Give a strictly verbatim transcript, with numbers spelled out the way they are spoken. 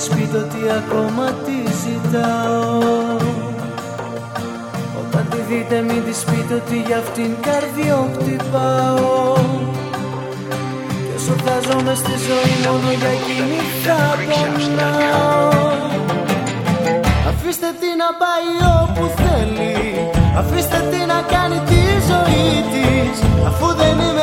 της πείτε ότι ακόμα τη ζητάω. Όταν τη δείτε μην της πείτε ότι για αυτήν καρδιό χτυπάω. Κι όσο θα ζω μες στη ζωή μόνο για εκείνη θα πονάω. Αφήστε τη να πάει όπου θέλει, αφήστε τη να κάνει τη ζωή της, αφού δεν είναι